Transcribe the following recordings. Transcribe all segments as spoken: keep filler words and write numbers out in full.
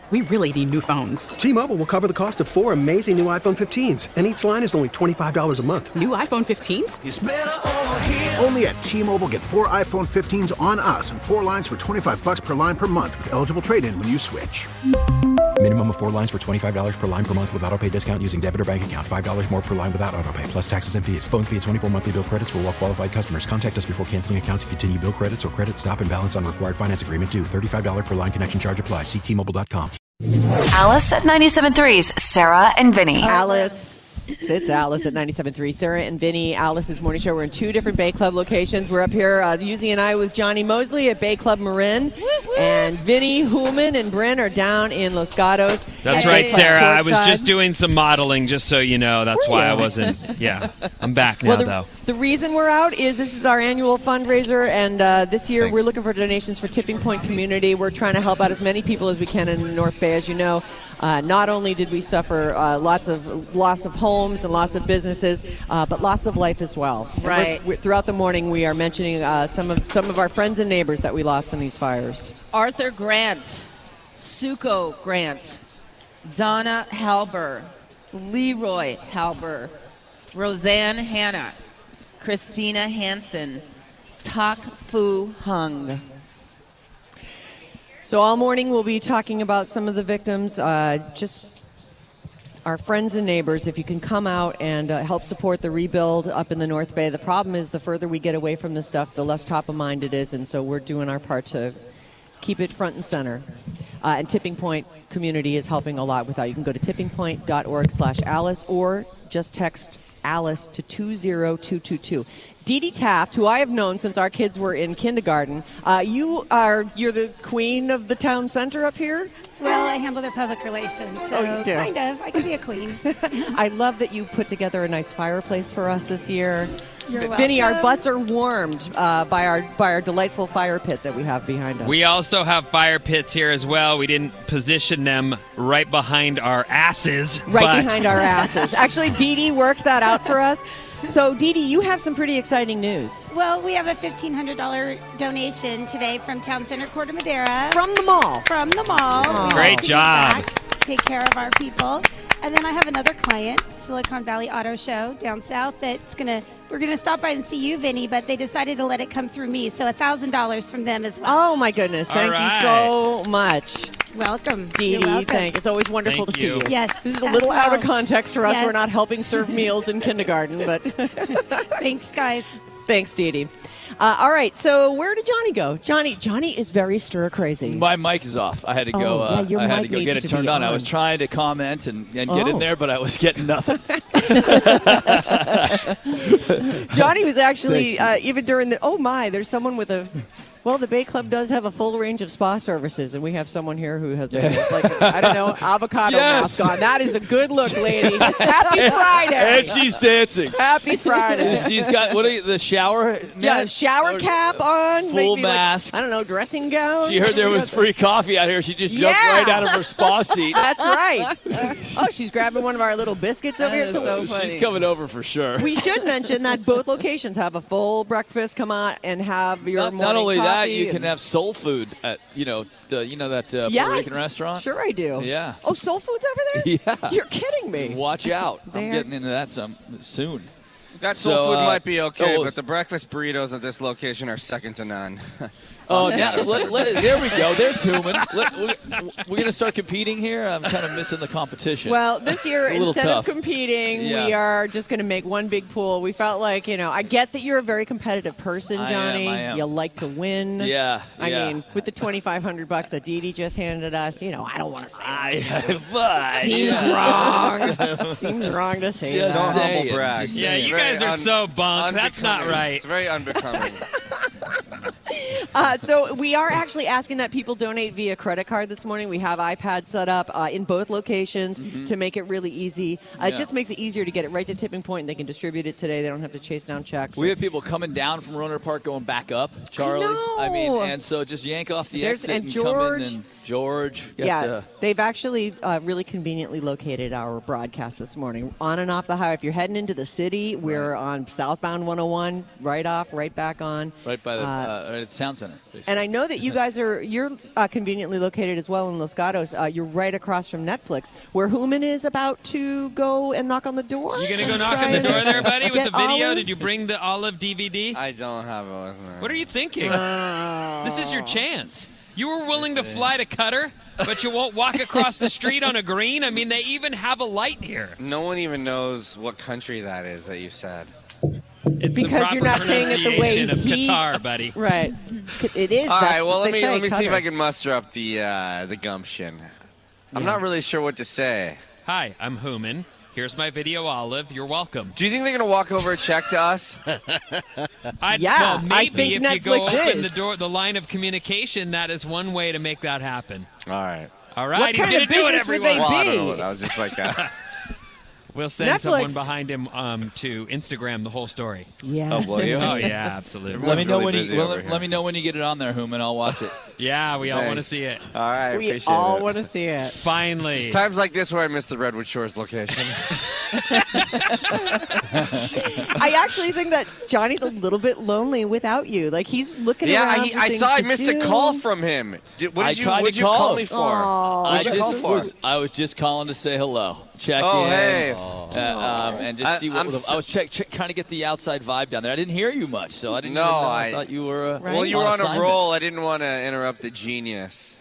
We really need new phones. T-Mobile will cover the cost of four amazing new iPhone fifteens, and each line is only twenty-five dollars a month. New iPhone fifteens? It's better over here. Only at T-Mobile, get four iPhone fifteens on us and four lines for twenty-five dollars per line per month with eligible trade-in when you switch. Minimum of four lines for twenty-five dollars per line per month with autopay discount using debit or bank account. five dollars more per line without autopay, plus taxes and fees. Phone fee at twenty-four monthly bill credits for well-qualified customers. Contact us before canceling account to continue bill credits or credit stop and balance on required finance agreement due. thirty-five dollars per line connection charge applies. See T Mobile dot com. Alice at ninety-seven point three's Sarah and Vinny. Alice. It's Alice at ninety-seven point three. Sarah and Vinny, Alice's morning show. We're in two different Bay Club locations. We're up here, uh, Yuzi and I, with Johnny Mosley at Bay Club Marin. Woo, woo. And Vinny, Hooman, and Bryn are down in Los Gatos. That's right, Sarah. I was just doing some modeling, just so you know. That's why I wasn't. Yeah, I'm back now, well, the, though. The reason we're out is this is our annual fundraiser, and uh, this year Thanks. we're looking for donations for Tipping Point Community. We're trying to help out as many people as we can in the North Bay. As you know, uh, not only did we suffer uh, lots of loss of homes and lots of businesses, uh, but loss of life as well. Right. We're, we're, throughout the morning, we are mentioning uh, some of some of our friends and neighbors that we lost in these fires. Arthur Grant, Suko Grant, Donna Halber, Leroy Halber, Roseanne Hanna, Christina Hansen, Tak Fu Hung. So all morning we'll be talking about some of the victims, uh, just our friends and neighbors. If you can come out and uh, help support the rebuild up in the North Bay. The problem is the further we get away from this stuff, the less top of mind it is, and so we're doing our part to keep it front and center. Uh, and Tipping Point Community is helping a lot with that. You can go to tipping point dot org slash Alice or just text Alice to two zero two two two. Dee Dee Taft, who I have known since our kids were in kindergarten, uh, you are you're the queen of the town center up here. Well, I handle their public relations, so oh, you do. kind of. I can be a queen. I love that you put together a nice fireplace for us this year. You're welcome. Vinny, our butts are warmed uh, by our by our delightful fire pit that we have behind us. We also have fire pits here as well. We didn't position them right behind our asses. Right but... behind our asses. Actually, Dee Dee worked that out for us. So, Dee Dee, you have some pretty exciting news. Well, we have a fifteen hundred dollars donation today from Town Center Corte Madera. From the mall. From the mall. Oh. We Great like to job. give back, take care of our people. And then I have another client, Silicon Valley Auto Show down south, that's going to, we're going to stop by and see you, Vinny, but they decided to let it come through me. So one thousand dollars from them as well. Oh, my goodness. Thank right. you so much. Welcome. Dee You're Dee, welcome. thank you. It's always wonderful Thank to you. see you. Yes. This is a as little out of well. context for us. Yes. We're not helping serve meals in kindergarten, but Thanks, guys. thanks, Dee Dee. Uh, all right, so where did Johnny go? Johnny Johnny is very stir crazy. My mic is off. I had to go. Oh, uh, yeah, your I had mic to go get needs it to turned be on. I on. was trying to comment and, and get Oh. in there, but I was getting nothing. Johnny was actually, uh, even during the, oh my, there's someone with a, well, the Bay Club does have a full range of spa services, and we have someone here who has, a, like, a, I don't know, avocado Yes. mask on. That is a good look, lady. Happy Friday. And she's dancing. Happy Friday. She's got what? Are you, the shower? Yeah, net? shower Or- cap on. full maybe like, mask. I don't know, dressing gown. She heard there was free coffee out here. She just jumped Yeah. right out of her spa seat. That's right. Oh, she's grabbing one of our little biscuits over That here. is So so funny. She's coming over for sure. we should mention that both locations have a full breakfast. Come out and have your not, morning not only that, coffee you can and- have soul food at you know the you know that uh, Yeah, Puerto Rican restaurant. Sure, I do. Yeah. Oh, Soul Food's over there? Yeah. You're kidding me. Watch out! I'm They're- getting into that some soon. That So, soul food uh, might be okay, oh, but the breakfast burritos at this location are second to none. Oh, yeah. Let, let, there we go. There's human. Let, we, we're going to start competing here. I'm kind of missing the competition. Well, this year, It's a little instead tough. of competing, Yeah. we are just going to make one big pool. We felt like, you know, I get that you're a very competitive person, I am, Johnny. I am. You like to win. Yeah, I yeah. mean, with the twenty-five hundred bucks that Dee Dee just handed us, you know, I don't want to say I, but, Seems yeah. wrong. Seems wrong to say Just that. Don't saying, humble brag. just Yeah, saying. you Very guys are un- so bunk. That's not unbecoming. right. It's very unbecoming. Uh, so we are actually asking that people donate via credit card this morning. We have iPads set up uh, in both locations Mm-hmm. to make it really easy. Uh, It Yeah. just makes it easier to get it right to Tipping Point, and they can distribute it today. They don't have to chase down checks. We have people coming down from Roner Park going back up, Charlie. know. I mean, and so just yank off the There's- exit and and, George- come in. And George. Got yeah, to, they've actually uh, really conveniently located our broadcast this morning. On and off the highway. If you're heading into the city, we're right on southbound one oh one, right off, right back on. Right by the uh, uh, Sound Center. Basically. And I know that you guys are, you're uh, conveniently located as well in Los Gatos. Uh, you're right across from Netflix, where Human is about to go and knock on the door. You going to go knock on the door there, buddy, with the video? Olive? Did you bring the Olive D V D? I don't have it with me. What are you thinking? Oh. This is your chance. You were willing to fly to Qatar, but you won't walk across the street on a green? I mean, they even have a light here. No one even knows what country that is that you said. It's because the proper you're not saying it the way pronunciation of he, Qatar, buddy. Right. It is. All that's right, well, what let they me say, let me see if Qatar. I can muster up the uh, the gumption. I'm Yeah. not really sure what to say. Hi, I'm Human. Here's my video, Olive. You're welcome. Do you think they're going to walk over a check to us? I'd, Yeah, well, I maybe think if you go Netflix open is. the door, the line of communication, that is one way to make that happen. All right. All right, What he's kind going of to do it, business would everyone. they Well, I don't be? know. That was just like that. We'll send Netflix. someone behind him um, to Instagram the whole story. Yes. Oh, will you? Oh yeah, absolutely. let me Everyone's know really when you busy well, over here. let me know when you get it on there, Human. I'll watch it. Yeah, we all want to Thanks. see it. All right, We appreciate all it. want to see it. Finally. It's times like this where I miss the Redwood Shores location. I actually think that Johnny's a little bit lonely without you. Like he's looking yeah, around. I, for I things saw I to missed do. a call from him. Did, what I did you, tried what'd to you call call him. me for? Aw. I What'd you just call for? was, I was just calling to say hello, check Oh, in, hey. uh, um, and just I- see what I'm was, s- I was check, check, trying to get the outside vibe down there. I didn't hear you much, so I didn't. No, even know. I, I- thought you were. Uh, Right. Well, you were on a assignment. roll. I didn't want to interrupt the genius.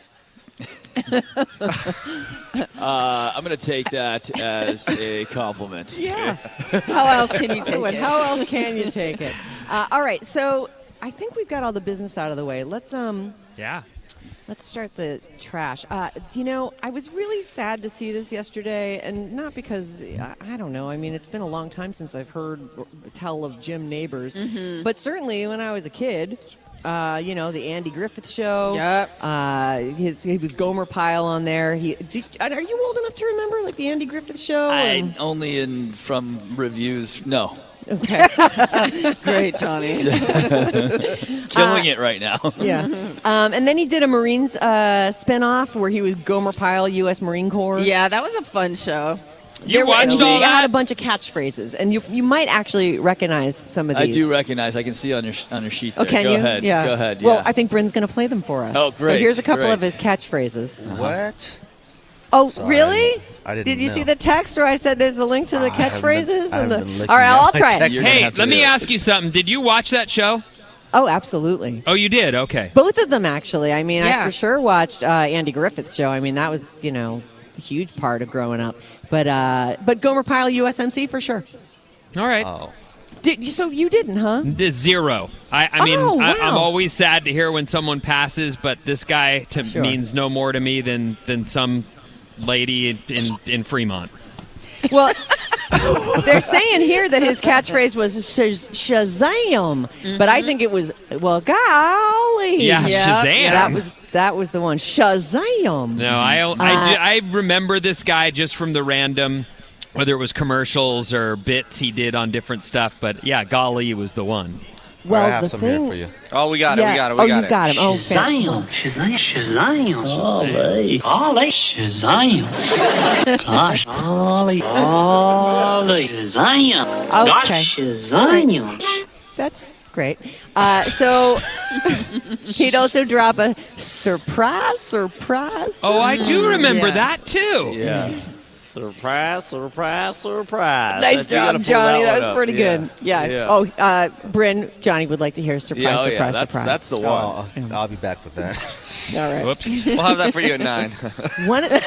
Uh, I'm going to take that as a compliment. Yeah. How else can you take Oh, and it? how else can you take it? Uh, all right, so I think we've got all the business out of the way. Let's um, Yeah. let's start the trash. Uh, you know, I was really sad to see this yesterday, and not because I, I don't know. I mean, it's been a long time since I've heard tell of Jim Neighbors, Mm-hmm. but certainly when I was a kid. Uh, you know, the Andy Griffith Show. Yep. Uh, his he was Gomer Pyle on there. He, do, are you old enough to remember like the Andy Griffith Show? I and- only in from reviews. No, okay. Great, Johnny. killing it right now. Yeah. Um, and then he did a Marines uh, spinoff where he was Gomer Pyle, U S Marine Corps. Yeah, that was a fun show. You There were- watched and all he had a that? bunch of catchphrases, and you you might actually recognize some of I these. do recognize. I can see on your on your sheet. Oh, there. can Go you? ahead. Yeah. Go ahead. Well, yeah. I think Bryn's going to play them for us. Oh, great, So here's a couple great. of his catchphrases. What? Oh, Sorry, really? I didn't Did you know. see the text where I said there's the link to the I haven't been- catchphrases? I and haven't the... been looking All right, at I'll my try it. text. You're gonna Hey, have to let do me it. ask you something. Did you watch that show? Oh, absolutely. Oh, you did? Okay. Both of them, actually. I mean, I Yeah. for sure watched uh, Andy Griffith's show. I mean, that was, you know, a huge part of growing up. But uh, but Gomer Pyle, U S M C for sure. All right. Oh. Did you, so you didn't, huh? The zero. I, I mean, Oh, I, I'm wow. always sad to hear when someone passes, but this guy to, Sure. means no more to me than, than some lady in, in, in Fremont. Well, they're saying here that his catchphrase was Shaz- Shazam, but I think it was, well, golly. Yeah, Shazam. That was that was the one. Shazam. No, I, I, Uh, do- I remember this guy just from the random, whether it was commercials or bits he did on different stuff, but yeah, golly was the one. Well, I have the some thing, here for you. Oh, we got it. Yeah. We got it. We oh, got you it. got him. Oh, fan- Shazam, Shazam, Shazam, Ollie, Ollie, Shazam. Gosh, Ollie, Ollie, Shazam. Gosh, Okay. Shazam. That's great. Uh, so he'd also drop a surprise, surprise. Oh, I do remember yeah. that too. Yeah. Surprise! Surprise! Surprise! Nice That's- you gotta job, pull Johnny. That, That one was up. pretty Yeah. good. Yeah. Yeah. Oh, uh, Bryn, Johnny would like to hear surprise, Yeah, oh, yeah, surprise, that's, surprise. That's the one. Oh, I'll, I'll be back with that. All right. Whoops. We'll have that for you at nine. One of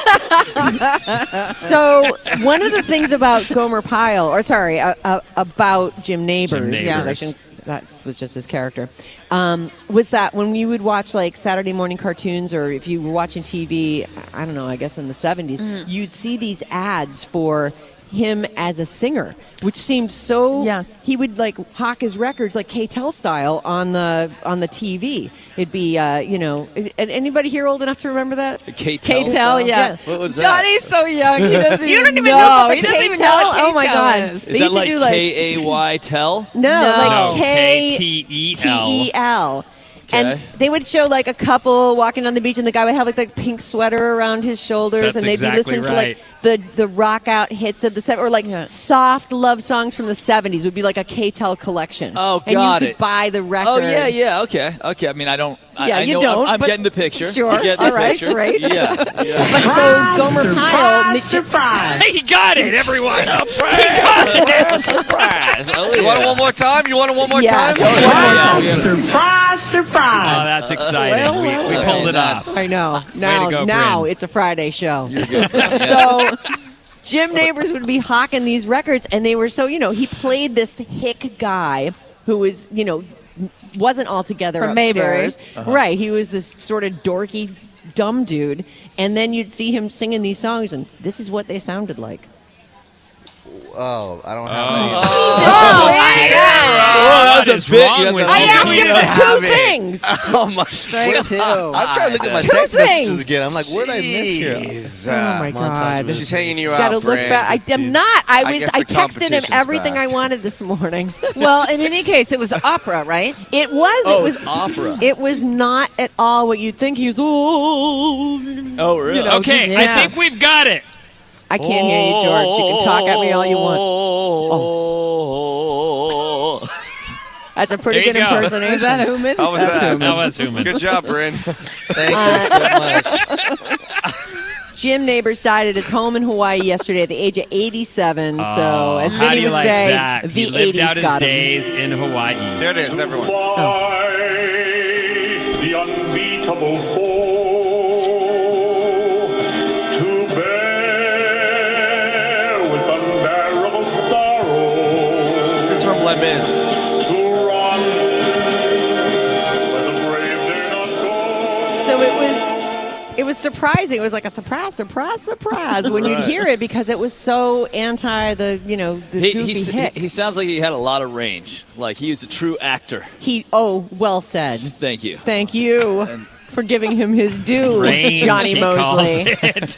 so one of the things about Gomer Pyle, or sorry, uh, uh, about Jim Neighbors, Jim because Neighbors. I shouldn't- that was just his character, um, was that when we would watch like Saturday morning cartoons, or if you were watching T V, I don't know, I guess in the seventies, you'd see these ads for him as a singer, which seemed so. Yeah. He would like hawk his records like K-Tel style on the on the T V. It'd be, uh, you know, and anybody here old enough to remember that? K-Tel? K-Tel, yeah. What was that? Johnny's so young, he doesn't You don't even even know. know what He doesn't even know K-Tel? what Oh my K-Tel God. is. Is They that used to like do, like- K A Y Tel? No, No. like No, K K T E T L. E L. And they would show like a couple walking on the beach, and the guy would have like the pink sweater around his shoulders, That's and they'd exactly be listening right. to like the the rock out hits of the seventies, or like soft love songs from the seventies. Would be like a K-Tel collection. Oh, and got you it. could buy the record. Oh yeah, yeah, okay, okay. I mean, I don't. I, Yeah, I you know, don't, I'm, I'm but- getting the picture. Sure, I'm getting all the right, picture. great. Yeah, yeah. But so Gomer Pyle, Nick surprise. He got it, everyone. Surprise! Surprise! Oh, You want it yeah. one more time? You want it one more Yes. time? Oh, yeah, yeah, yeah. Surprise, surprise. Oh, that's exciting. Well, we well, we well. pulled it off. I know. Now, go, now Bryn. it's a Friday show. You're good. So Jim Neighbors would be hawking these records, and they were so, you know, he played this hick guy who was, you know, wasn't altogether From Mayberry. upstairs. Right. He was this sort of dorky, dumb dude. And then you'd see him singing these songs, and this is what they sounded like. Oh, I don't have any. Oh, What that is was a bit. wrong You with have I to- you? asked we him don't for have two it. things. Oh my Straight two. I'm trying to look at my Two text things. messages again. I'm like, where did I miss here? Jeez. Oh, my Montage God. was- She's hanging you Gotta out, look Bryn. back. I am not. I I was. guess I, the texted him competition's everything back. I wanted this morning. Well, in any case, it was opera, right? It was. Oh, it was it's opera. It was not at all what you'd think. He was. Oh, Oh, really? You know, Okay, Yeah. I think we've got it. I can't hear you, George. You can talk at me all you want. Oh. That's a pretty There good you go. impersonation. Is that Human? How was That's that? him. That was human. Good job, Bryn. Thank you so much. Jim Neighbors died at his home in Hawaii yesterday at the age of eighty-seven. so, Oh, as how Vinny do you would like say, that? the He lived eighties out his got him. days in Hawaii. There it is, everyone. The unbeatable foe to bear with unbearable sorrow. This is from Les Mis. To run where the brave dare not go. So it was it was surprising. It was like a surprise, surprise, surprise when you'd Right. hear it because it was so anti the, you know, the He, goofy he, hit. he, he sounds like he had a lot of range. Like he was a true actor. He, oh, well said. Thank you. Thank you for giving him his due, Range, Johnny he calls Mosley. it.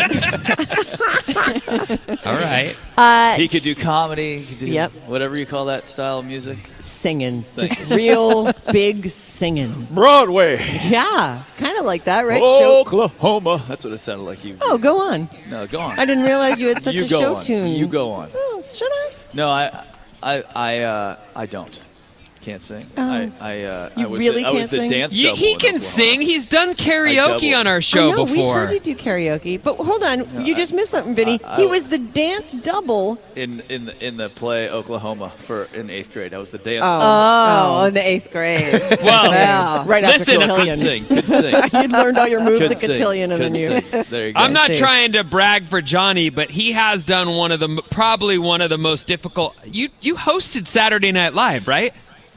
All right. Uh, He could do comedy. He could do Yep. whatever you call that style of music. singing, Thank just real big singing. Broadway. Yeah, kind of like that, right? Oh, Show- Oklahoma. That's what it sounded like. You. oh, go on. No, go on. I didn't realize you had such you a go show on. tune. You go on. Oh, should I? No, I, I, I, uh, I don't. Can't sing. Oh. I, I, uh, You I was really the, I was can't the sing? dance He, double he in can Oklahoma. sing. He's done karaoke doubled. on our show I know, before. we heard you do karaoke, but hold on, No, you I- just missed something, Vinny. I- I- he was the dance double. in in the, in the play Oklahoma for in eighth grade. I was the dance. Oh. double. Oh, Oh. in the eighth grade. Well, Wow. Right after listen, Could cotillion. sing. Could sing. You'd learned all your moves Could at sing. cotillion, and Could then you. sing. There you go. I'm not see. trying to brag for Johnny, but he has done one of the m- probably one of the most difficult. You you hosted Saturday Night Live, right?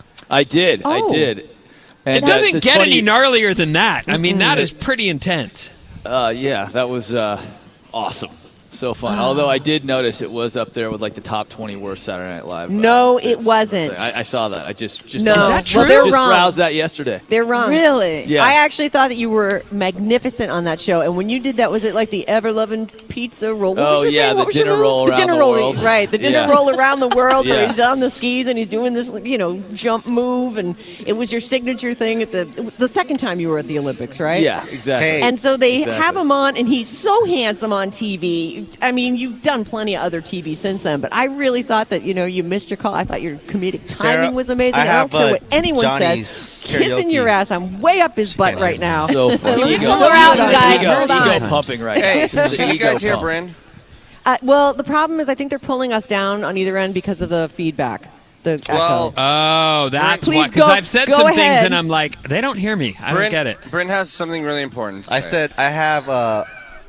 I did. Oh. I did. And It uh, doesn't it's get funny- any gnarlier than that. I mean, that is pretty intense. Uh, yeah, that was uh, awesome. So fun. Although I did notice it was up there with like the top twenty worst Saturday Night Live. uh, No, it bits. wasn't. I, I saw that. I just just No. Is that I true? Well, they're just wrong. browsed that yesterday. They're wrong. Really? Yeah. I actually thought that you were magnificent on that show, and when you did that, was it like the ever loving pizza roll? What Oh, was your yeah, thing? the What was your dinner move? roll the around dinner the roll, world. right? The dinner Yeah. roll around the world, where Yeah. he's on the skis and he's doing this, you know, jump move, and it was your signature thing at the the second time you were at the Olympics, right? Yeah, exactly. Hey. And so they Exactly. have him on, and he's so handsome on T V. I mean, you've done plenty of other T V since then, but I really thought that, you know, you missed your call. I thought your comedic timing Sarah, was amazing. I I, don't have, care uh, what anyone Johnny's says. Kissing karaoke. your ass, I'm way up his butt right now. So funny. Let me Ego- pull her out, you guys. Ego, Hold ego on. pumping right Hey, now. Just the can you ego guys hear pump. Bryn? Uh, well, the problem is I think they're pulling us down on either end because of the feedback. The Well, echo. Oh, that's Please why. Because go- I've said go some ahead. things and I'm like, they don't hear me. I Bryn, don't get it. Bryn has something really important to I say. said I have uh,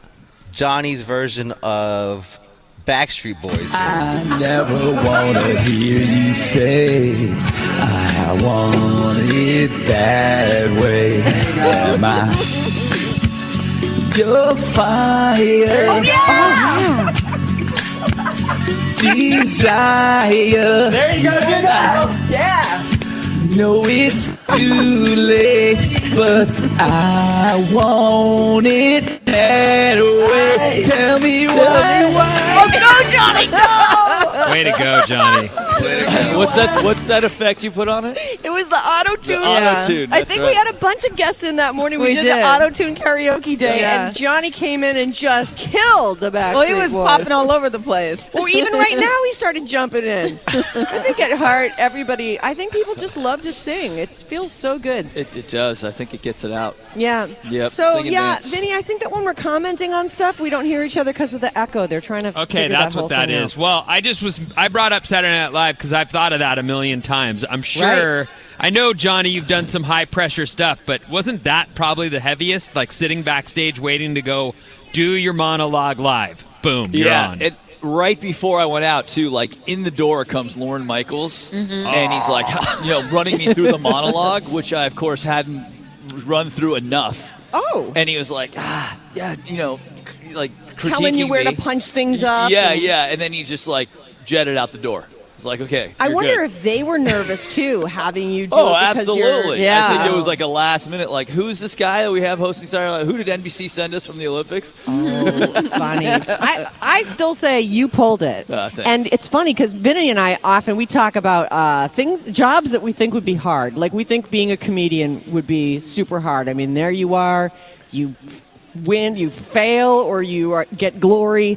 Johnny's version of Backstreet Boys. I never wanna hear you say I want it that way. Am I your fire? Oh, yeah! Desire. There you go, do that. Yeah. No, it's too late, but I want it that way. Tell me why. Oh, go, Johnny, go! Way to go, Johnny. What's that? What's that effect you put on it? It was the auto-tune. The auto-tune, I that's think right. we had a bunch of guests in that morning. We, We did, did. the auto-tune karaoke day, Yeah. and Johnny came in and just killed the Backstreet Well, he was Boys. popping all over the place. Well, even right now, he started jumping in. I think at heart, everybody, I think people just love to sing. It feels so good. It, it does. I think it gets it out. Yeah. Yep, So, sing and yeah, dance. Vinny, I think that when we're commenting on stuff, we don't hear each other because of the echo. They're trying to Okay, figure that's that what whole that thing is. out. Well, I just was I brought up Saturday Night Live because I've thought of that a million times. I'm sure. I know, Johnny, you've done some high pressure stuff, but wasn't that probably the heaviest? Like sitting backstage waiting to go do your monologue live. Boom, you're yeah, on. It, right before I went out, too, like in the door comes Lorne Michaels, Mhm. and he's like, you know, running me through the monologue, which I, of course, hadn't run through enough. Oh. And he was like, ah, yeah, you know, like critiquing Telling you where me. to punch things up. Yeah, and- yeah, and then he just like jetted out the door. It's like, okay, I you're wonder good. if they were nervous, too, having you do Oh, it because you're... absolutely. I think it was like a last minute, like, who's this guy that we have hosting Saturday Night? Who did N B C send us from the Olympics? Oh, funny. I, I still say you pulled it. Uh, thanks. And it's funny because Vinny and I often, we talk about uh, things, jobs that we think would be hard. Like we think being a comedian would be super hard. I mean, there you are, you win, you fail, or you are, get glory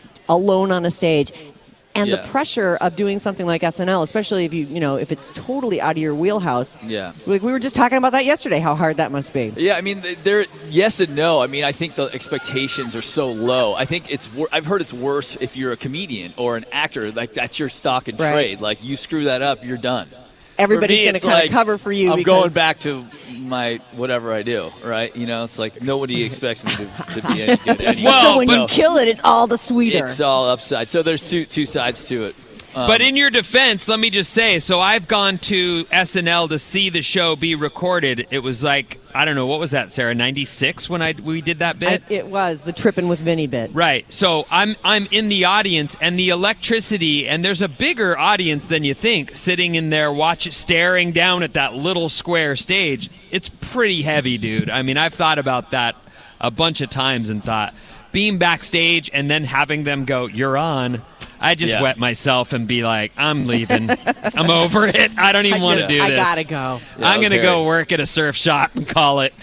alone on a stage. And Yeah. the pressure of doing something like S N L, especially if you, you know, if it's totally out of your wheelhouse. Yeah. Like we were just talking about that yesterday, how hard that must be. Yeah, I mean, th- they're yes and no. I mean, I think the expectations are so low. I think it's. Wor- I've heard it's worse if you're a comedian or an actor. Like that's your stock and Right. trade. Like you screw that up, you're done. Everybody's For me, gonna it's kinda like, cover for you I'm because- going back to my whatever I do. Right? You know, it's like nobody expects me to, to be any good anyway. so when you So kill it, it's all the sweeter. it's all upside. So there's two two sides to it. Um, But in your defense, let me just say, so I've gone to S N L to see the show be recorded. It was like, I don't know, what was that, Sarah, ninety-six when I we did that bit? I, it was the tripping with Vinny bit. Right. So I'm I'm in the audience, and the electricity, and there's a bigger audience than you think sitting in there, watch staring down at that little square stage. It's pretty heavy, dude. I mean, I've thought about that a bunch of times and thought, being backstage and then having them go, "You're on." I just Yeah. wet myself and be like, I'm leaving. I'm over it. I don't even I want to just- do I this. gotta go. Yeah, I'm it was going to go hairy. work at a surf shop and call it.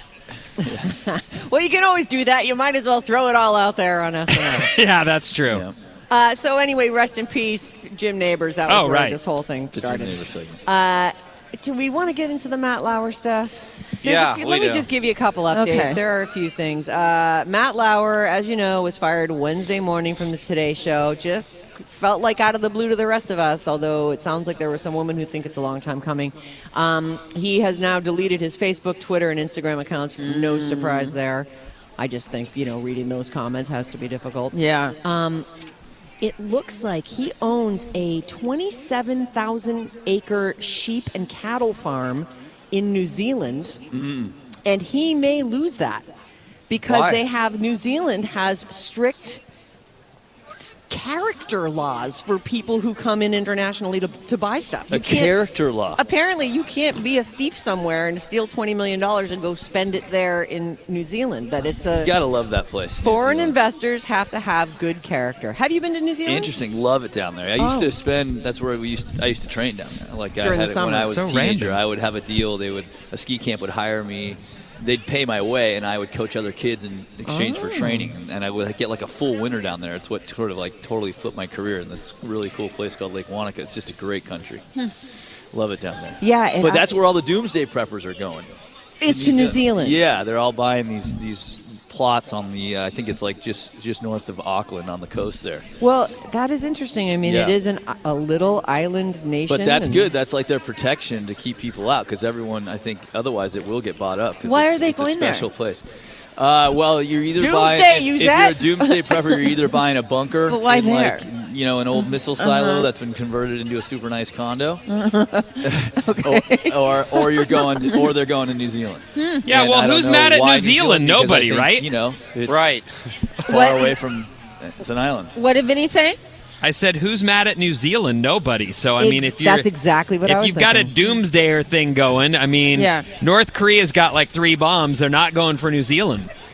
Well, you can always do that. You might as well throw it all out there on S N L. Yeah, that's true. Yeah. uh, so anyway, rest in peace, Jim Neighbors. That was Oh, where right. this whole thing The Jim started. Neighbors segment. Uh, do we want to get into the Matt Lauer stuff? There's Yeah, a few, we let me do. just give you a couple updates. Okay. There are a few things. Uh, Matt Lauer, as you know, was fired Wednesday morning from the Today Show. Just felt like out of the blue to the rest of us, although it sounds like there were some women who think it's a long time coming. Um, he has now deleted his Facebook, Twitter, and Instagram accounts. No surprise there. I just think, you know, reading those comments has to be difficult. Yeah. Um, it looks like he owns a twenty-seven thousand acre sheep and cattle farm in New Zealand, and he may lose that because Why? they have New Zealand has strict s- character laws for people who come in internationally to, to buy stuff. A You can't- character law. Apparently, you can't be a thief somewhere and steal twenty million dollars and go spend it there in New Zealand. That it's a You gotta love that place. New foreign Zealand. investors have to have good character. Have you been to New Zealand? Interesting. Love it down there. I used Oh. to spend. That's where we used. To, I used to train down there. Like During I had the it when summer. I was So a teenager. random. I would have a deal. They would a ski camp would hire me. They'd pay my way, and I would coach other kids in exchange for Oh. training. And, and I would get like a full winter down there. It's what sort of like totally flipped my career in this really cool place called Lake Wanaka. It's just a great country. Love it down there. Yeah, and but I- that's where all the doomsday preppers are going. It's to New Zealand. Yeah, they're all buying these these plots on the. Uh, I think it's like just just north of Auckland on the coast there. Well, that is interesting. I mean, it Yeah. is an, a little island nation. But that's and- good. That's like their protection to keep people out because everyone, I think, otherwise it will get bought up. 'cause Why it's, are they it's going a there? special place. Uh, well, you're either Doomsday, buying you if, said? if you're a doomsday prepper, you're either buying a bunker, But why in, there? like, you know, an old missile silo Uh-huh. that's been converted into a super nice condo, Okay. or, or or you're going, or they're going to New Zealand. Yeah, And well, I don't who's know mad at why New Zealand? because I Nobody, think, right? You know, it's Right. far What- away from. It's an island. What did Vinny say? I said, who's mad at New Zealand? Nobody. So, I mean, Ex- if you're. that's exactly what if I was you've got a thinking. doomsdayer thing going, I mean, Yeah. North Korea's got like three bombs. They're not going for New Zealand.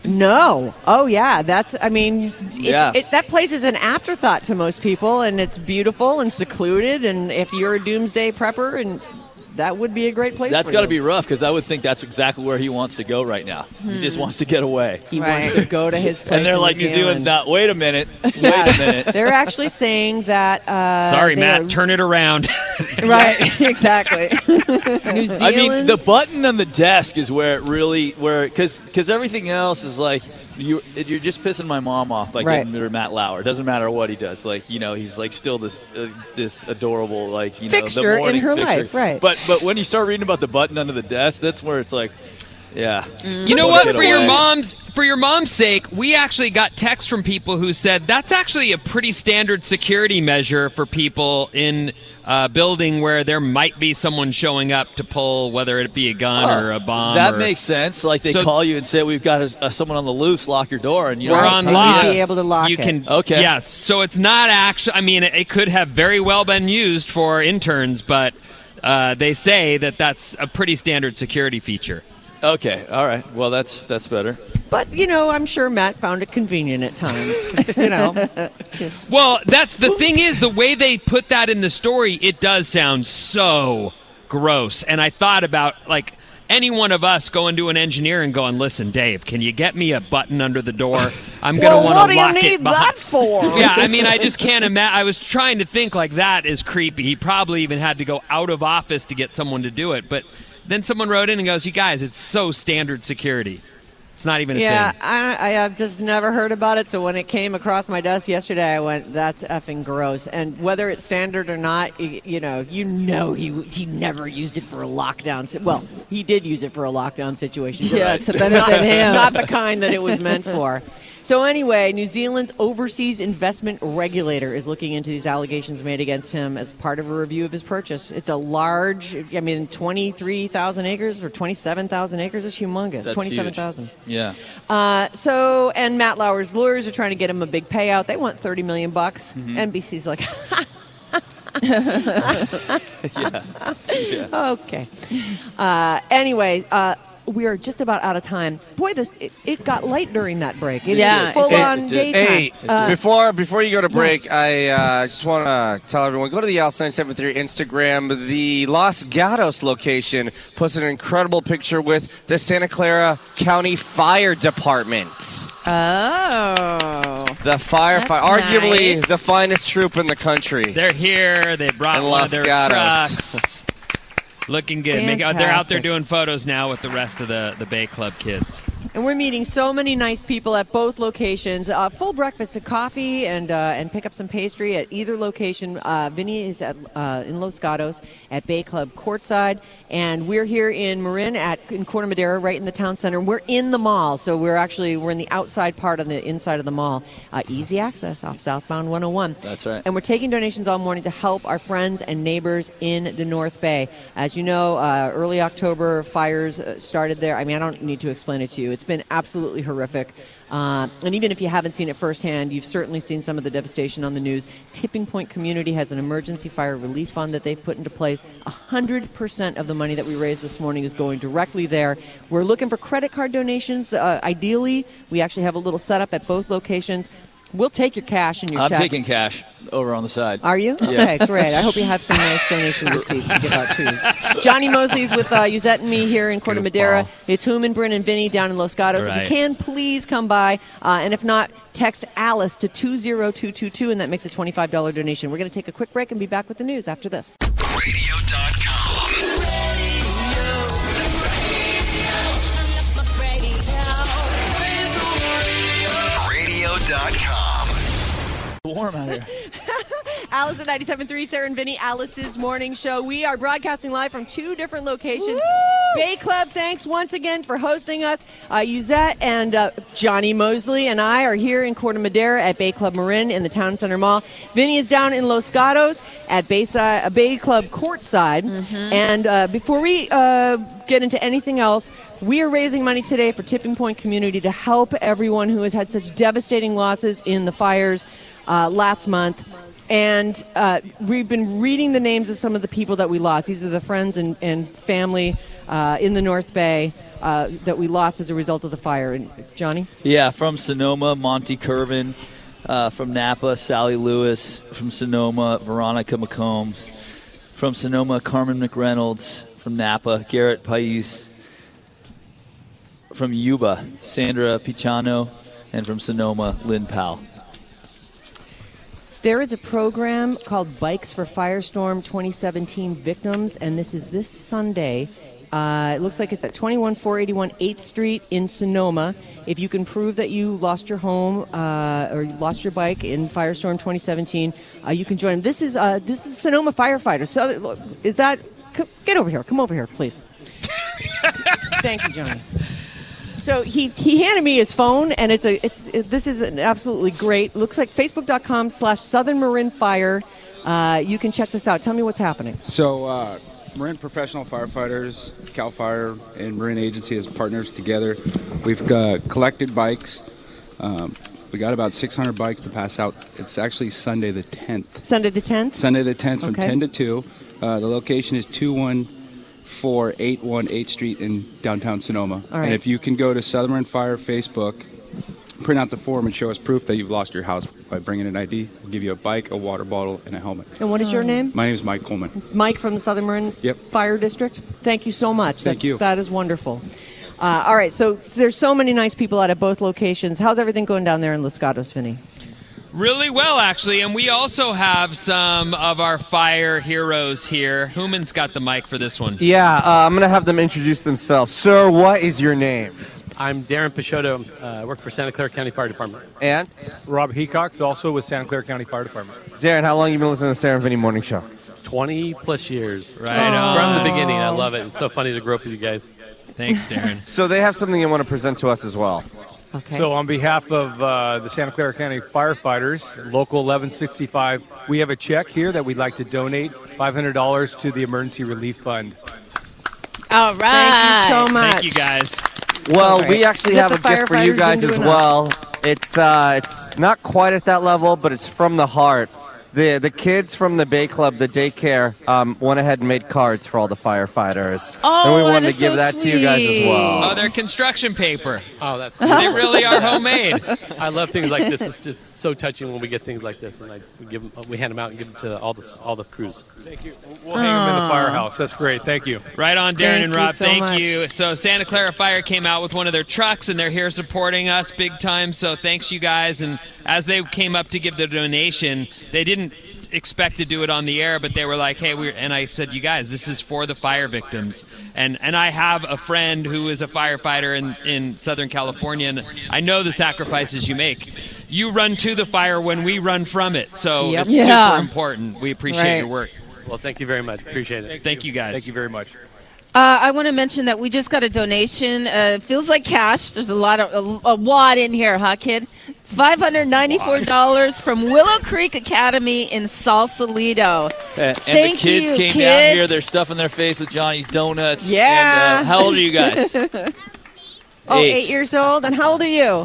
No. Oh, yeah. That's, I mean, it, Yeah. it, that place is an afterthought to most people, and it's beautiful and secluded. And if you're a doomsday prepper, and that would be a great place That's for got to you. be rough because I would think that's exactly where he wants to go right now. He just Hmm. wants to get away. He wants to go to his place And they're in like, New New Zealand's Zealand. not, wait a minute, wait a minute. They're actually saying that. Uh, Sorry, they Matt. are- Turn it around. Right, exactly. New Zealand. I mean, the button on the desk is where it really, where, because because everything else is like, you, you're just pissing my mom off by Right. getting rid of Matt Lauer. It doesn't matter what he does. Like, you know, he's like still this uh, this adorable, like, you know, Fixture the in morning her fixture. life, right. But but when you start reading about the button under the desk, that's where it's like, yeah. You know Put what? it For your away. mom's for your mom's sake, we actually got texts from people who said that's actually a pretty standard security measure for people in a building where there might be someone showing up to pull, whether it be a gun Oh, or a bomb. That or- makes sense. Like they So- call you and say, we've got a, uh, someone on the loose, lock your door. And you We're know, on it's- lock. be able to lock you it. can Okay. Yes. So it's not actually. I mean, it, it could have very well been used for interns, but uh, they say that that's a pretty standard security feature. Okay. All right. Well, that's that's better. But, you know, I'm sure Matt found it convenient at times. you know, just. Well, that's the thing is the way they put that in the story. It does sound so gross, and I thought about like. Any one of us going to an engineer and going, listen, Dave, can you get me a button under the door? I'm going to Well, want what to do you lock need it behind. that for? Yeah, I mean, I just can't imagine. I was trying to think like that is creepy. He probably even had to go out of office to get someone to do it. But then someone wrote in and goes, you guys, it's so standard security. It's not even a Yeah, thing. I, I have just never heard about it. So when it came across my desk yesterday, I went, "That's effing gross." And whether it's standard or not, y- you know, you know, he he never used it for a lockdown. si- Well, he did use it for a lockdown situation. but Yeah, to not, benefit him. not the kind that it was meant for. So anyway, New Zealand's overseas investment regulator is looking into these allegations made against him as part of a review of his purchase. It's a large, I mean, twenty-three thousand acres or twenty-seven thousand acres is humongous. That's twenty-seven thousand. huge. Yeah. Uh, so, and Matt Lauer's lawyers are trying to get him a big payout. They want thirty million bucks. Mhm. N B C's like, yeah. yeah. okay. Uh, anyway, uh, we are just about out of time. Boy, this it, it got light during that break. It Yeah, is full it did. on It did. daytime. Hey, Uh, before before you go to break, yes. I uh, just want to tell everyone, go to the Alice nine seven three Instagram. The Los Gatos location posts an incredible picture with the Santa Clara County Fire Department. Oh. The firefighter, That's arguably nice. the finest troop in the country. They're here. They brought And one Los of their Gatos. trucks. Looking good. Make, they're out there Fantastic. doing photos now with the rest of the, the Bay Club kids. And we're meeting so many nice people at both locations. Uh, full breakfast and coffee, and uh, and pick up some pastry at either location. Uh, Vinny is at uh, in Los Gatos at Bay Club courtside, and we're here in Marin at in Corte Madera, right in the town center. We're in the mall, so we're actually we're in the outside part of the inside of the mall. Uh, easy access off southbound one oh one. That's right. And we're taking donations all morning to help our friends and neighbors in the North Bay. As you know, uh, early October fires uh, started there. I mean, I don't need to explain it to you. It's been absolutely horrific. Uh, and even if you haven't seen it firsthand, you've certainly seen some of the devastation on the news. Tipping Point Community has an emergency fire relief fund that they've put into place. one hundred percent of the money that we raised this morning is going directly there. We're looking for credit card donations. Uh, ideally, we actually have a little setup at both locations. We'll take your cash and your I'm checks. taking cash over on the side. Are you? Yeah. Okay, great. I hope you have some nice donation receipts to give out too. Johnny Mosley's with uh, Yuzette and me here in Corte Madera. It's Human, Bryn, and Vinny down in Los Gatos. If Right. you can, please come by. Uh, and if not, text Alice to two zero two two two, and that makes a twenty-five dollars donation. We're going to take a quick break and be back with the news after this. radio dot com. radio dot com. Warm out here. Alice at ninety-seven point three, Sarah and Vinny, Alice's morning show. We are broadcasting live from two different locations. Bay Club, thanks once again for hosting us. Uh, Yuzette and uh, Johnny Mosley and I are here in Corte Madera at Bay Club Marin in the Town Center Mall. Vinny is down in Los Gatos at Bayside, uh, Bay Club courtside. And uh, before we uh, get into anything else, we are raising money today for Tipping Point Community to help everyone who has had such devastating losses in the fires uh, last month. And uh, we've been reading the names of some of the people that we lost. These are the friends and, and family uh, in the North Bay uh, that we lost as a result of the fire. And Johnny? Yeah, from Sonoma, Monty Curvin. Uh, from Napa, Sally Lewis. From Sonoma, Veronica McCombs. From Sonoma, Carmen McReynolds. From Napa, Garrett Pais. From Yuba, Sandra Pichano. And from Sonoma, Lynn Powell. There is a program called Bikes for Firestorm twenty seventeen Victims, and this is this Sunday. Uh, it looks like it's at twenty-one four eighty-one eighth Street in Sonoma. If you can prove that you lost your home uh, or you lost your bike in Firestorm twenty seventeen, uh, you can join them. This is uh, this is Sonoma firefighters. So is that? C- get over here. Come over here, please. Thank you, Johnny. So he, he handed me his phone, and it's a it's it, this is an absolutely great. Looks like facebook.com slash Southern Marin Fire. Uh, you can check this out. Tell me what's happening. So uh, Marin Professional Firefighters, CAL FIRE, and Marin Agency as partners together. We've got collected bikes. Um, we got about six hundred bikes to pass out. It's actually Sunday the tenth. Sunday the tenth? Sunday the tenth from Okay. ten to two. Uh, the location is two one four eight one eighth Street in downtown Sonoma. All right. And if you can go to Southern Marin Fire Facebook, print out the form and show us proof that you've lost your house by bringing an I D. We'll give you a bike, a water bottle, and a helmet. And what is your name? My name is Mike Coleman. Mike from the Southern Marin Yep. Fire District. Thank you so much. Thank That's, you. That is wonderful. Uh, all right, so there's so many nice people out at both locations. How's everything going down there in Los Gatos, Vinny? Really well, actually, and we also have some of our fire heroes here. Human's got the mic for this one. Yeah, uh, I'm going to have them introduce themselves. Sir, what is your name? I'm Darren Peixoto. Uh, I work for Santa Clara County Fire Department. And? Rob Hecox, also with Santa Clara County Fire Department. Darren, how long have you been listening to the Sarah and Vinny Morning Show? twenty plus years. Right on. From the beginning. I love it. It's so funny to grow up with you guys. Thanks, Darren. So they have something they want to present to us as well. Okay. So on behalf of uh, the Santa Clara County firefighters, Local eleven sixty-five, we have a check here that we'd like to donate five hundred dollars to the Emergency Relief Fund. All right. Thank you so much. Thank you, guys. Well, So we great. actually Get have the a gift for you firefighters guys into as an well. It's uh, it's not quite at that level, but it's from the heart. The the kids from the Bay Club, the daycare, um, went ahead and made cards for all the firefighters. Oh, and we that wanted is to give so that to you guys as well. Oh, they're construction paper. Oh, that's They really are homemade. I love things like this. It's just so touching when we get things like this, and I we give 'em, we hand them out and give them to all the all the crews. Thank you. We'll hang them in the firehouse. That's great. Thank you. Right on, Darren Thank and you Rob. so Thank much. you. So Santa Clara Fire came out with one of their trucks, and they're here supporting us big time. So thanks, you guys. And as they came up to give the donation, they didn't expect to do it on the air, but they were like, hey, we're, and I said, you guys, this is for the fire victims. And and I have a friend who is a firefighter in, in Southern California, and I know the sacrifices you make. You run to the fire when we run from it. So Yep. it's Yeah. super important. We appreciate Right. your work. Well, thank you very much. Appreciate it. Thank you, guys. Thank you very much. Uh, I want to mention that we just got a donation. Uh, it feels like cash. There's a lot of a, a wad in here, huh, kid? five hundred ninety-four dollars from Willow Creek Academy in Sausalito. And, and Thank the kids you, came kids. down here. They're stuffing their face with Johnny's donuts. Yeah. And, uh, how old are you guys? Oh, Eight. eight years old. And how old are you?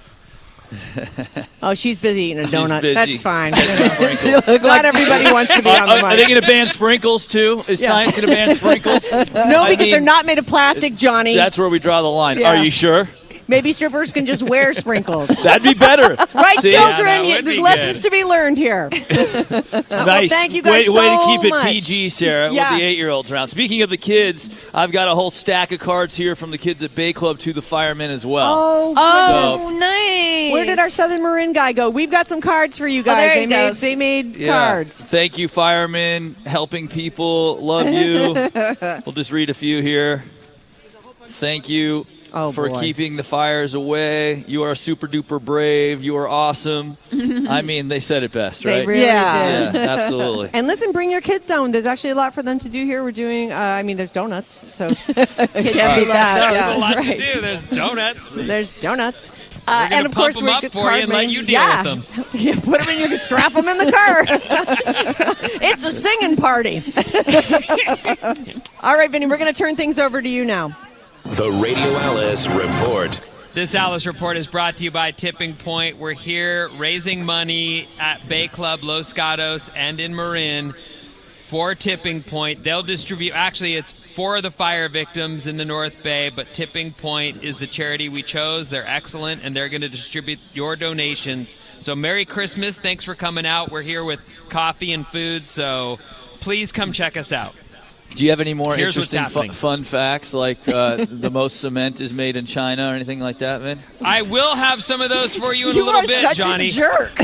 Oh, she's busy eating a She's donut. busy. That's fine. Sprinkles. Not everybody wants to be on the Are, are they mic. going to ban sprinkles too? Is Yeah. science going to ban sprinkles? No, I because mean, they're not made of plastic, Johnny. That's where we draw the line. Yeah. Are you sure? Maybe strippers can just wear sprinkles. That'd be better. Right, See? Yeah, children? that You- would There's be lessons good. to be learned here. Well, Nice. thank you guys way, so way to keep it much. P G, Sarah, Yeah. with the eight-year-olds around. Speaking of the kids, I've got a whole stack of cards here from the kids at Bay Club to the firemen as well. Oh, Oh, So- nice. where did our Southern Marin guy go? We've got some cards for you guys. there they he made goes. they made Yeah. cards. Thank you, firemen, helping people. Love you. We'll just read a few here. Thank you Oh, for boy. keeping the fires away. You are super duper brave. You are awesome. I mean, they said it best, They right? really Yeah. did. Yeah, absolutely. And listen, bring your kids down. There's actually a lot for them to do here. We're doing, uh, I mean, there's donuts. So Can't beat that. There's Yeah. a lot Right. to do. There's donuts. there's donuts. We're Uh, gonna and of pump course, them we up get for you and let card you men- deal yeah. with them. Yeah, put them in. You can strap them in the car. It's a singing party. All right, Vinny, we're going to turn things over to you now. The Radio Alice Report. This Alice Report is brought to you by Tipping Point. We're here raising money at Bay Club, Los Gatos, and in Marin for Tipping Point. They'll distribute, actually, it's for the fire victims in the North Bay, but Tipping Point is the charity we chose. They're excellent, and they're going to distribute your donations. So Merry Christmas. Thanks for coming out. We're here with coffee and food, so please come check us out. Do you have any more Here's what's interesting happening. fu- fun facts, like uh, the most cement is made in China or anything like that, man? I will have some of those for you in You a little are bit, such Johnny. a jerk.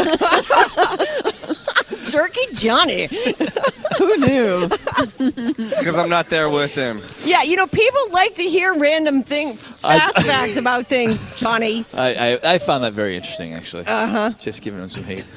Jerky Johnny. Who knew? It's because I'm not there with him. Yeah, you know, people like to hear random thing, fast I- facts about things, Johnny. I, I, I found that very interesting, actually. Uh-huh. Just giving him some hate.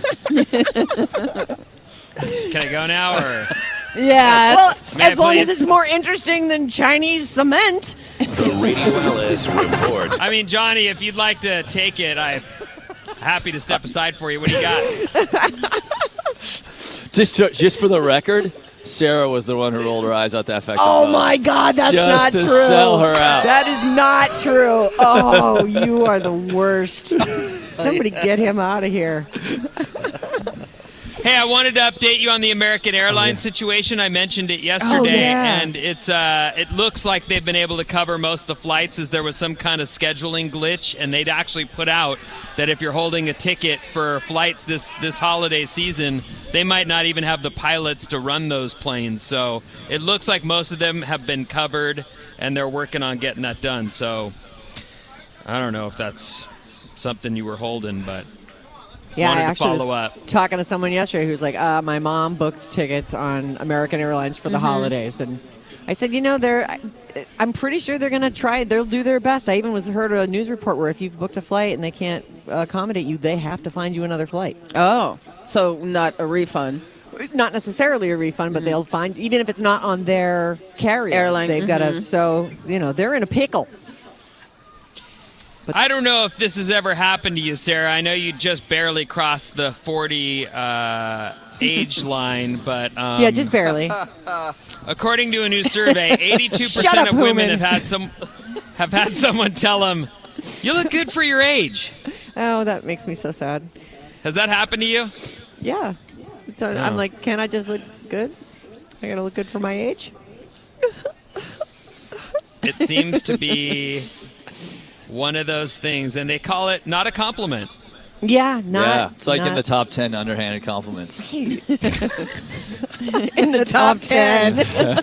Can I go now, or? Yeah, well, May I as long as please? it's more interesting than Chinese cement. The Radio Alice Report. I mean, Johnny, if you'd like to take it, I'm happy to step aside for you. What do you got? Just to, just for the record, Sarah was the one who rolled her eyes out that fact. Oh my God, that's just not to true. Sell her out. That is not true. Oh, you are the worst. Somebody get him out of here. Hey, I wanted to update you on the American Airlines situation. I mentioned it yesterday, Oh, yeah. and it's uh, it looks like they've been able to cover most of the flights as there was some kind of scheduling glitch, and they'd actually put out that if you're holding a ticket for flights this, this holiday season, they might not even have the pilots to run those planes. So it looks like most of them have been covered, and they're working on getting that done. So I don't know if that's something you were holding, but... Yeah, Wanted I to actually follow was up. talking to someone yesterday who was like, uh, my mom booked tickets on American Airlines for the Mhm. holidays. And I said, you know, they're, I, I'm pretty sure they're going to try, they'll do their best. I even was heard a news report where if you've booked a flight and they can't accommodate you, they have to find you another flight. Oh, so not a refund. Not necessarily a refund, but they'll find, even if it's not on their carrier, Airline, they've got to, mhm. so, you know, they're in a pickle. I don't know if this has ever happened to you, Sarah. I know you just barely crossed the forty uh, age line, but um, Yeah, just barely. According to a new survey, eighty-two Shut percent up, of women Hooman. have had some have had someone tell them, "You look good for your age." Oh, that makes me so sad. Has that happened to you? Yeah. So No. I'm like, can I just look good? I got to look good for my age? It seems to be one of those things, and they call it not a compliment. Yeah, not. yeah, it's like in not- the top ten underhanded compliments. in the top ten.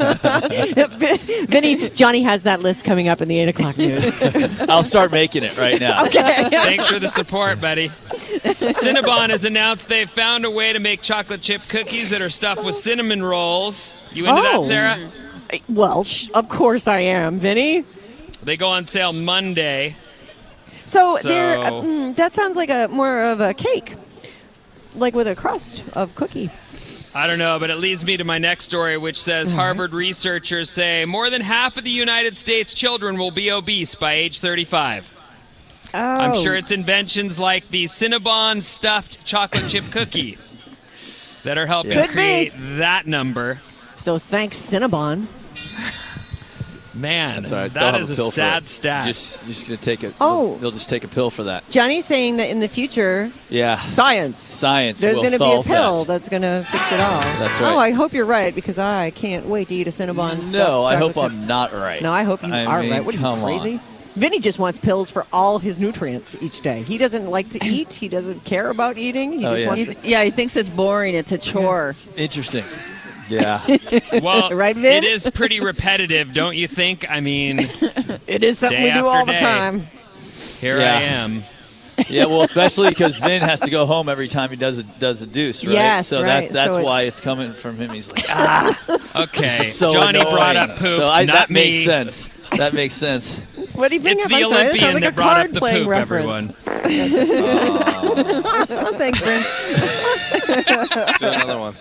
Vinny, Johnny has that list coming up in the eight o'clock news. I'll start making it right now. Okay. Thanks for the support, buddy. Cinnabon has announced they've found a way to make chocolate chip cookies that are stuffed with cinnamon rolls. You into Oh. that, Sarah? Well, sh- of course I am, Vinny. They go on sale Monday. So, So- there, uh, mm, that sounds like a more of a cake, like with a crust of cookie. I don't know, but it leads me to my next story, which says Mhm. Harvard researchers say more than half of the United States children will be obese by age thirty-five. Oh. I'm sure it's inventions like the Cinnabon stuffed chocolate chip cookie that are helping Could be. create that number. So thanks, Cinnabon. Man, That's all right. that They'll have is a a pill for sad it. stat. Just, just gonna take it. Oh. they'll, they'll just take a pill for that. Johnny's saying that in the future, Yeah, science. science. There's will going to be a solve pill that. that's going to fix it all. That's right. Oh, I hope you're right because I can't wait to eat a Cinnabon. stuffed No, I hope chocolate chip. I'm not right. No, I hope you I are mean, right. What are come you crazy? on. Vinny just wants pills for all his nutrients each day. He doesn't like to eat. He doesn't care about eating. He Oh, just yeah. wants He- to. yeah, he thinks it's boring. It's a chore. Interesting. Yeah. Well, Right, Vin? it is pretty repetitive, don't you think? I mean, It is something Day we do after all the day. time. here Yeah. I am. Yeah, well, especially because Vin has to go home every time he does a does a deuce, right? Yes, so right. that that's So it's- why it's coming from him. He's like, ah, Okay, this is so Johnny annoying. brought up poop, So I, not that me. makes sense. That makes sense. What do you bring It's up? the I'm sorry, that Olympian sounds like that a brought up card the playing poop, reference. everyone. Thanks, Vin. Do another one.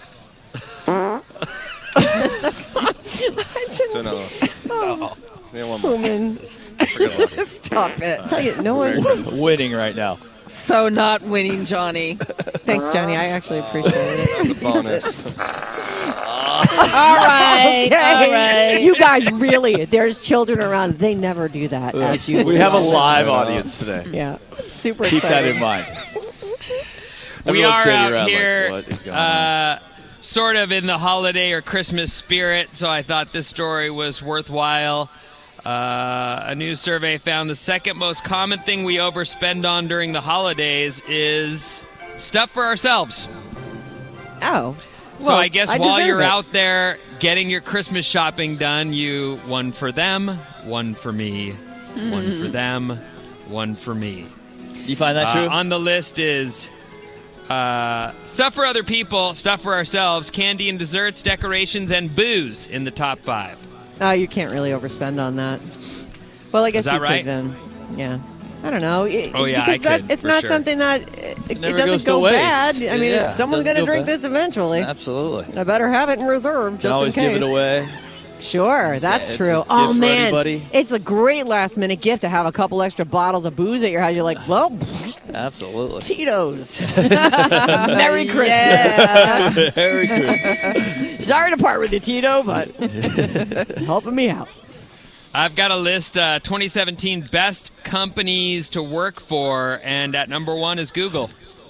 Do another one. Oh, Yeah, one more. woman. Forget one. Stop it. Tell you, no one. Winning right now. So not winning, Johnny. Thanks, Johnny. I actually appreciate it. It's a bonus. All right. Okay. All right. You guys really, there's children around. They never do that. As you We have a know. live audience today. Yeah. Super Keep that exciting. in mind. We Everyone's are sitting out around like, here what is going on? uh, sort of in the holiday or Christmas spirit, so I thought this story was worthwhile. Uh, a new survey found the second most common thing we overspend on during the holidays is stuff for ourselves. Oh. So Well, I guess I while deserve you're it. out there getting your Christmas shopping done, you one for them, one for me, one for them, one for me. You find that Uh, true? on the list is uh, stuff for other people, stuff for ourselves, candy and desserts, decorations, and booze in the top five. Oh, you can't really overspend on that. Well, I guess Is that you right? could then. Yeah. I don't know. It- Oh, yeah, because I that, could, it's for not sure. something that it, it Never doesn't goes to go waste. bad. I mean, Yeah, someone's doesn't going to go drink bad. this eventually. Absolutely. I better have it in reserve just Can always in case. give it away. Sure, that's it's true. a gift Oh for man, anybody. it's a great last minute gift to have a couple extra bottles of booze at your house. You're like, well, Absolutely. Tito's. Merry Christmas. Yeah. Very good. Sorry to part with you, Tito, but helping me out. I've got a list, uh, twenty seventeen best companies to work for, and at number one is Google.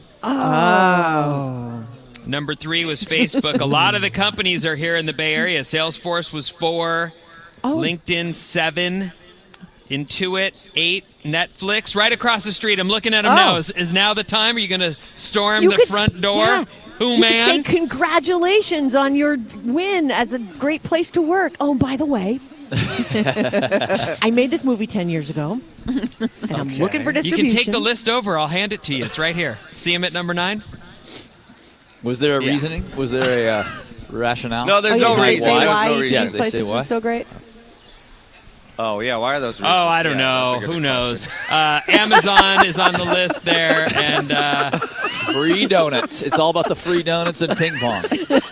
Oh. Number three was Facebook. A lot of the companies are here in the Bay Area. Salesforce was four, Oh. LinkedIn seven, Intuit eight, Netflix right across the street. I'm looking at them Oh. now. Is, is now the time? Are you going to storm You the could- front door? yeah. Who, you man? could say congratulations on your win as a great place to work. Oh, by the way, I made this movie ten years ago, and I'm looking for You distribution. can take the list over. I'll hand it to you. It's right here. See him at number nine? Was there a Yeah. reasoning? Was there a uh, rationale? No, there's Oh, no yeah, reason. Say There's why no each reason. of Yeah, these they places say why. is so great. Oh, yeah. Why are those Oh, reasons? I don't Yeah, that's know. a good Who question. knows? Uh, Amazon is on the list there, and uh, Free donuts. It's all about the free donuts and ping pong.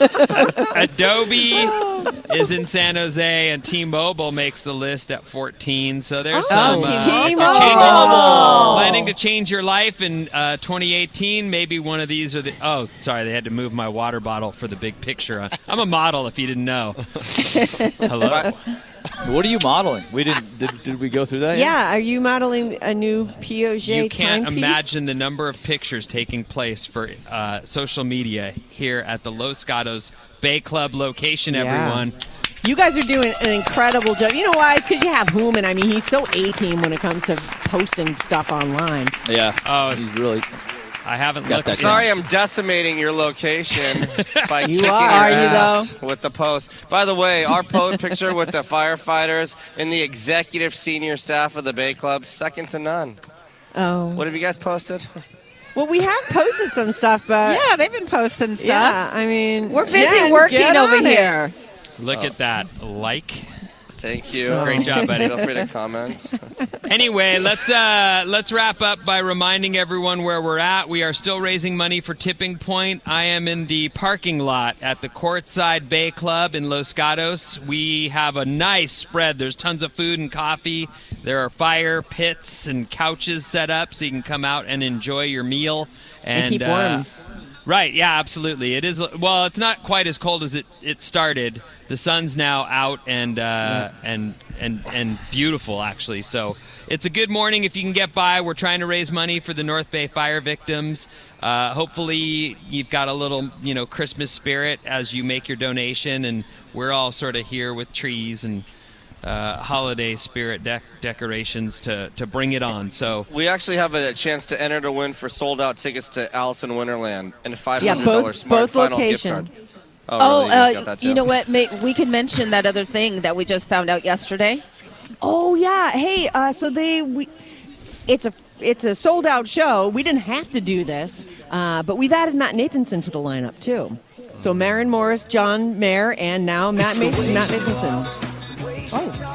Adobe is in San Jose, and T-Mobile makes the list at fourteen. So there's Oh, some uh, T-Mobile. change- T-Mobile. planning to change your life in uh, twenty eighteen. Maybe one of these are the. Oh, sorry, they had to move my water bottle for the big picture. I'm a model, if you didn't know. Hello. What are you modeling? We didn't. Did, did we go through that? yet? Yeah, are you modeling a new Piaget You can't timepiece? imagine the number of pictures taking place for uh, social media here at the Los Gatos Bay Club location, Yeah. everyone. You guys are doing an incredible job. You know why? It's because you have Hooman. I mean, he's so A-team when it comes to posting stuff online. Yeah. Oh, He's really. I haven't Got looked. that Sorry, down. I'm decimating your location by You kicking are. your Are you, ass with the post. By the way, our po- picture with the firefighters and the executive senior staff of the Bay Club, second to none. Oh. What have you guys posted? Well, we have posted some stuff, but Yeah, they've been posting stuff. yeah, I mean, We're busy Jen, working get over on it. here. Look at that. Like. Thank you. Great job, buddy. Feel free to comment. Anyway, let's uh, let's wrap up by reminding everyone where we're at. We are still raising money for Tipping Point. I am in the parking lot at the Courtside Bay Club in Los Gatos. We have a nice spread. There's tons of food and coffee. There are fire pits and couches set up so you can come out and enjoy your meal. And, And keep uh, warm. Right, yeah, absolutely. It is. Well, it's not quite as cold as it, it started. The sun's now out and uh, and and and beautiful, actually. So it's a good morning if you can get by. We're trying to raise money for the North Bay fire victims. Uh, hopefully, you've got a little, you know, Christmas spirit as you make your donation, and we're all sort of here with trees and uh, holiday spirit dec- decorations to to bring it on. So. We actually have a chance to enter to win for sold-out tickets to Alice in Wonderland and a five Yeah, hundred both dollars Smart both Final location. gift card. Oh, Oh, really? You guys got uh, that you too? know what? May, we can mention that other thing that we just found out yesterday. Oh yeah. Hey, uh, so they we, it's a it's a sold out show. We didn't have to do this, uh, but we've added Matt Nathanson to the lineup too. So Maren Morris, John Mayer, and now Matt Ma- Matt Nathanson. Oh.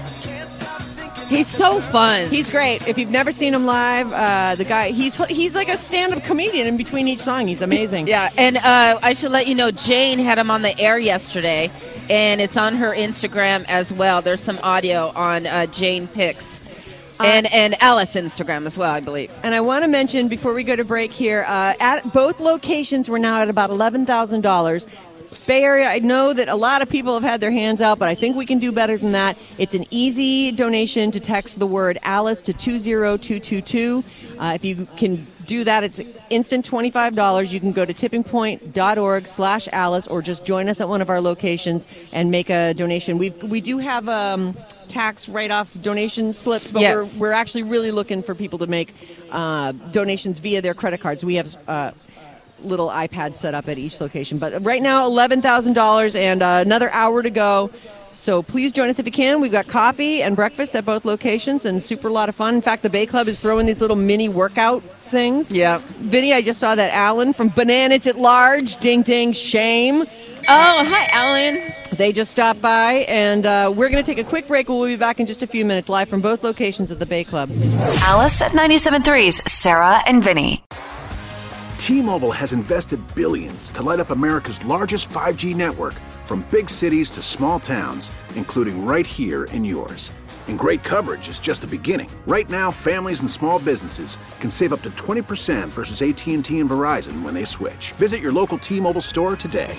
He's so fun. He's great. If you've never seen him live, uh, the guy he's he's like a stand-up comedian in between each song. He's amazing. Yeah, and uh, I should let you know, Jane had him on the air yesterday, and it's on her Instagram as well. There's some audio on uh, Jane Picks. And Uh, and Alice Instagram as well, I believe. And I want to mention before we go to break here, uh, at both locations we're now at about eleven thousand dollars. Bay Area, I know that a lot of people have had their hands out, but I think we can do better than that. It's an easy donation to text the word Alice to two zero two two two. Uh, if you can do that, it's instant twenty-five dollars. You can go to tippingpoint.org slash Alice or just join us at one of our locations and make a donation. We we do have um, tax write-off donation slips, but Yes. we're, we're actually really looking for people to make uh, donations via their credit cards. We have uh, little iPads set up at each location. But right now, eleven thousand dollars and uh, another hour to go. So please join us if you can. We've got coffee and breakfast at both locations and super lot of fun. In fact, the Bay Club is throwing these little mini workout things. Yeah. Vinny, I just saw that Alan from Bananas at Large, ding ding, shame. Oh, hi, Alan. They just stopped by, and uh, we're going to take a quick break. We'll be back in just a few minutes, live from both locations of the Bay Club. Alice at ninety-seven point three's Sarah and Vinny. T-Mobile has invested billions to light up America's largest five G network, from big cities to small towns, including right here in yours. And great coverage is just the beginning. Right now, families and small businesses can save up to twenty percent versus A T and T and Verizon when they switch. Visit your local T-Mobile store today.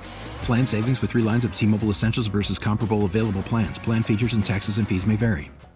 Plan savings with three lines of T-Mobile Essentials versus comparable available plans. Plan features and taxes and fees may vary.